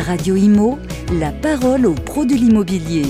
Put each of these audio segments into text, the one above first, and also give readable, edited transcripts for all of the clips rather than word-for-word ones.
Radio Imo, la parole aux pros de l'immobilier.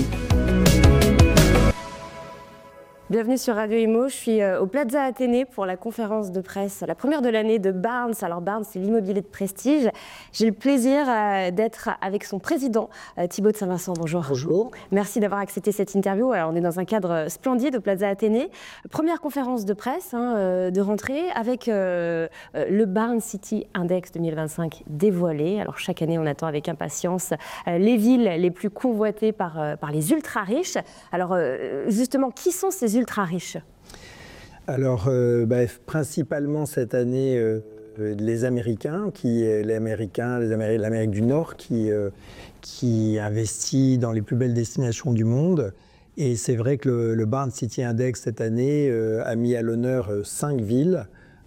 Bienvenue sur Radio Imo, je suis au Plaza Athénée pour la conférence de presse, la première de l'année de Barnes. Alors Barnes, c'est l'immobilier de prestige. J'ai le plaisir d'être avec son président, Thibaut de Saint-Vincent. Bonjour. Bonjour. Merci d'avoir accepté cette interview. Alors, on est dans un cadre splendide au Plaza Athénée. Première conférence de presse de rentrée avec le Barnes City Index 2025 dévoilé. Alors chaque année, on attend avec impatience les villes les plus convoitées par les ultra-riches. Alors justement, qui sont ces ultra-riches? Alors, principalement cette année, les Américains, l'Amérique du Nord, qui investit dans les plus belles destinations du monde. Et c'est vrai que le Barnes City Index cette année a mis à l'honneur 5 villes.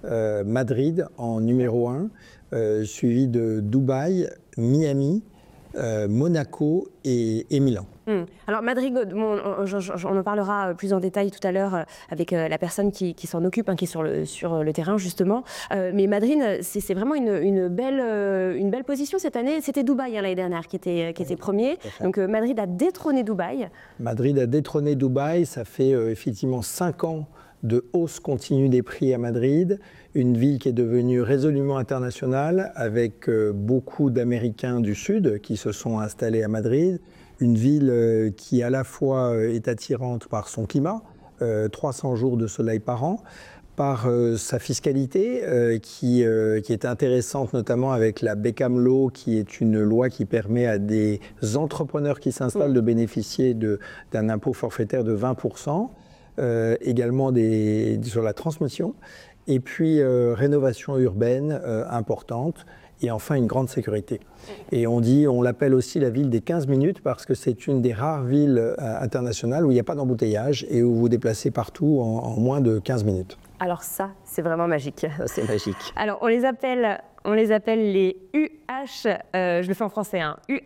Madrid en numéro 1, suivi de Dubaï, Miami, Monaco et Milan. Alors Madrid, on en parlera plus en détail tout à l'heure avec la personne qui s'en occupe, qui est sur le terrain justement. Mais Madrid, c'est vraiment une belle position cette année. C'était Dubaï l'année dernière qui était premier. Donc Madrid a détrôné Dubaï. Madrid a détrôné Dubaï. Ça fait effectivement 5 ans de hausse continue des prix à Madrid, une ville qui est devenue résolument internationale avec beaucoup d'Américains du Sud qui se sont installés à Madrid, une ville qui à la fois est attirante par son climat, 300 jours de soleil par an, par sa fiscalité qui est intéressante notamment avec la Beckham Law qui est une loi qui permet à des entrepreneurs qui s'installent de bénéficier d'un impôt forfaitaire de 20%. Également sur la transmission, et puis rénovation urbaine importante, et enfin une grande sécurité. Et on l'appelle aussi la ville des 15 minutes parce que c'est une des rares villes internationales où il n'y a pas d'embouteillage et où vous vous déplacez partout en moins de 15 minutes. Alors ça, c'est vraiment magique. Ça, c'est magique. Alors on les appelle les UH, je le fais en français,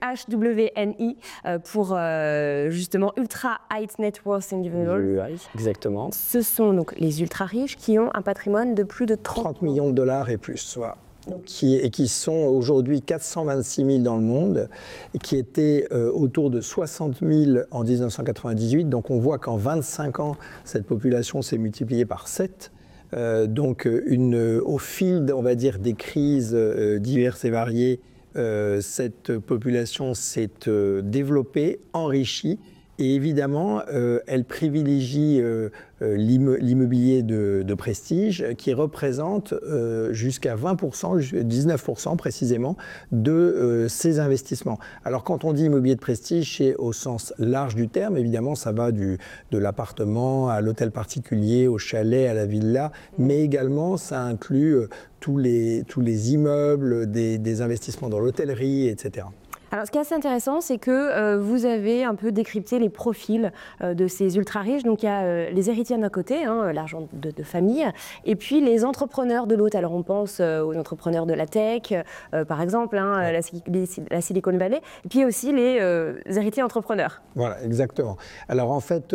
UHWNI, pour justement Ultra High Net Worth Individuals. Exactement. Ce sont donc les ultra riches qui ont un patrimoine de plus de 30 millions de dollars et plus. Voilà. Qui sont aujourd'hui 426 000 dans le monde, et qui étaient autour de 60 000 en 1998. Donc on voit qu'en 25 ans, cette population s'est multipliée par 7. Donc au fil, on va dire, des crises diverses et variées, cette population s'est développée, enrichie, et évidemment, elle privilégie l'immobilier de prestige qui représente jusqu'à 20%, 19% précisément, de ces investissements. Alors quand on dit immobilier de prestige, c'est au sens large du terme, évidemment ça va de l'appartement à l'hôtel particulier, au chalet, à la villa, mais également ça inclut tous les immeubles, des investissements dans l'hôtellerie, etc. Alors, ce qui est assez intéressant, c'est que vous avez un peu décrypté les profils de ces ultra-riches. Donc, il y a les héritiers d'un côté, l'argent de famille, et puis les entrepreneurs de l'autre. Alors, on pense aux entrepreneurs de la tech, par exemple, la Silicon Valley, et puis aussi les héritiers entrepreneurs. Voilà, exactement. Alors, en fait,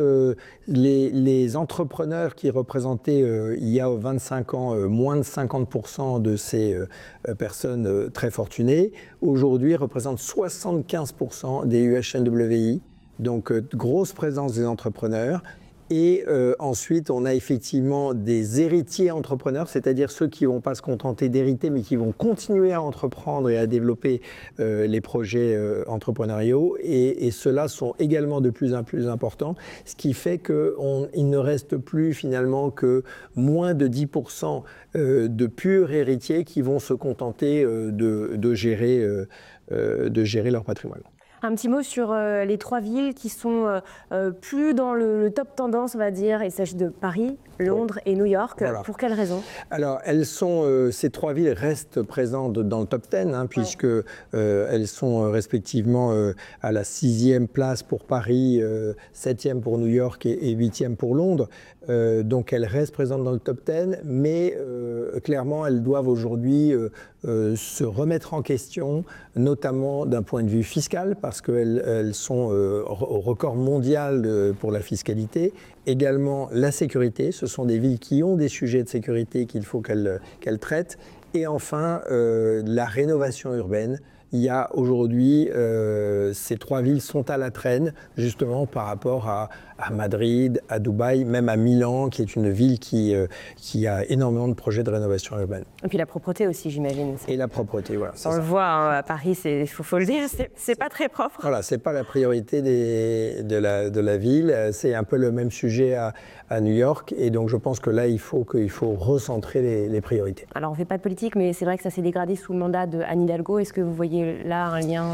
les entrepreneurs qui représentaient, il y a 25 ans, moins de 50% de ces personnes très fortunées, aujourd'hui représentent 75% des UHNWI, donc grosse présence des entrepreneurs. Et ensuite, on a effectivement des héritiers entrepreneurs, c'est-à-dire ceux qui ne vont pas se contenter d'hériter, mais qui vont continuer à entreprendre et à développer les projets entrepreneuriaux. Et ceux-là sont également de plus en plus importants, ce qui fait qu'il ne reste plus finalement que moins de 10% de purs héritiers qui vont se contenter de gérer leur patrimoine. Un petit mot sur les 3 villes qui sont plus dans le top tendance, on va dire. Il s'agit de Paris, Londres et New York. Voilà. Pour quelles raisons? Alors, ces 3 villes restent présentes dans le top 10, puisque elles sont respectivement à la 6e place pour Paris, 7e pour New York et 8e pour Londres. Donc, elles restent présentes dans le top 10, mais clairement, elles doivent aujourd'hui se remettre en question, notamment d'un point de vue fiscal, parce qu'elles sont au record mondial pour la fiscalité. Également, la sécurité. Ce sont des villes qui ont des sujets de sécurité qu'il faut qu'elles traitent. Et enfin, la rénovation urbaine. il y a aujourd'hui, ces 3 villes sont à la traîne, justement par rapport à Madrid, à Dubaï, même à Milan, qui est une ville qui a énormément de projets de rénovation urbaine. Et puis la propreté aussi, j'imagine. Et la propreté, voilà. On le voit à Paris, il faut le dire, c'est pas très propre. Voilà, c'est pas la priorité de la ville. C'est un peu le même sujet à New York. Et donc je pense que là, il faut recentrer les priorités. Alors on ne fait pas de politique, mais c'est vrai que ça s'est dégradé sous le mandat de Anne Hidalgo. Est-ce que vous voyez là un lien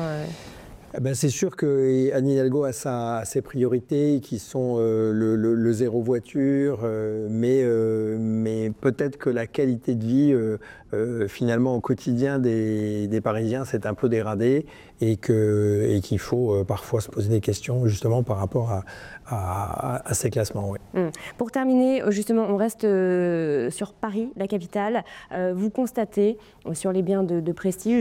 C'est sûr qu'Anne Hidalgo a ses priorités qui sont le zéro voiture, mais peut-être que la qualité de vie, finalement, au quotidien des Parisiens, s'est un peu dégradée et qu'il faut parfois se poser des questions justement par rapport à ces classements. Oui. Pour terminer, justement, on reste sur Paris, la capitale. Vous constatez sur les biens de prestige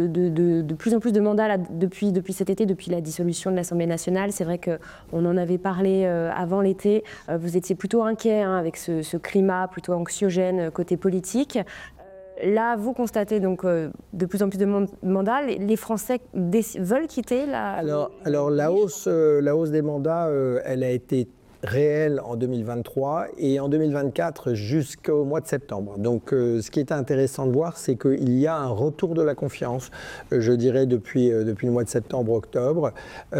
de plus en plus de mandats là, depuis cet été, depuis la dissolution de l'Assemblée nationale. C'est vrai qu'on en avait parlé avant l'été. Vous étiez plutôt inquiet avec ce climat plutôt anxiogène côté politique. Là, vous constatez donc de plus en plus de mandats. Les Français veulent quitter la... Alors la hausse des mandats, elle a été réelle en 2023 et en 2024 jusqu'au mois de septembre. Donc ce qui est intéressant de voir, c'est qu'il y a un retour de la confiance, je dirais depuis le mois de septembre-octobre.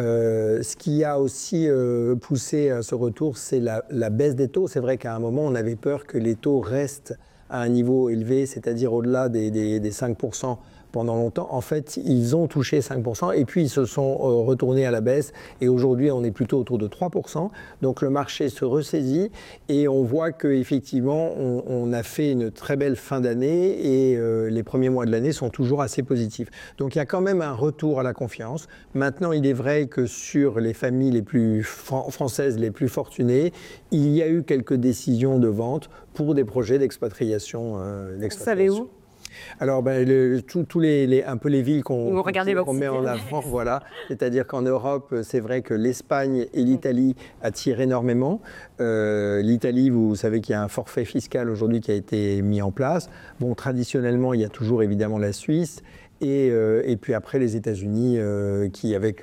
Ce qui a aussi poussé à ce retour, c'est la baisse des taux. C'est vrai qu'à un moment, on avait peur que les taux restent à un niveau élevé, c'est-à-dire au-delà des 5% pendant longtemps. En fait, ils ont touché 5% et puis ils se sont retournés à la baisse. Et aujourd'hui, on est plutôt autour de 3%. Donc le marché se ressaisit et on voit qu'effectivement, on a fait une très belle fin d'année et les premiers mois de l'année sont toujours assez positifs. Donc il y a quand même un retour à la confiance. Maintenant, il est vrai que sur les familles les plus françaises, les plus fortunées, il y a eu quelques décisions de vente pour des projets d'expatriation. Vous savez où ? Alors, tous un peu les villes qu'on met en avant, voilà. C'est-à-dire qu'en Europe, c'est vrai que l'Espagne et l'Italie attirent énormément. L'Italie, vous savez qu'il y a un forfait fiscal aujourd'hui qui a été mis en place. Bon, traditionnellement, il y a toujours évidemment la Suisse. Et puis après les États-Unis qui avec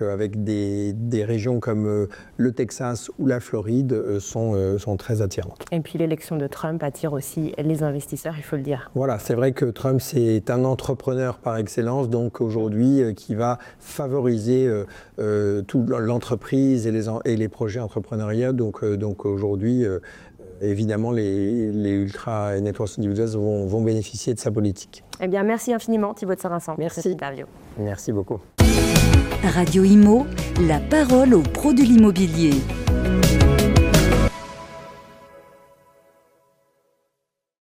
des régions comme le Texas ou la Floride sont très attirantes. Et puis l'élection de Trump attire aussi les investisseurs, il faut le dire. Voilà, c'est vrai que Trump c'est un entrepreneur par excellence, donc aujourd'hui qui va favoriser toute l'entreprise et les projets entrepreneuriaux. Donc aujourd'hui évidemment, les ultra networks individuels vont bénéficier de sa politique. Eh bien, merci infiniment Thibaut de Saint-Vincent pour cette interview. Merci beaucoup. Radio Imo, la parole aux pros de l'immobilier.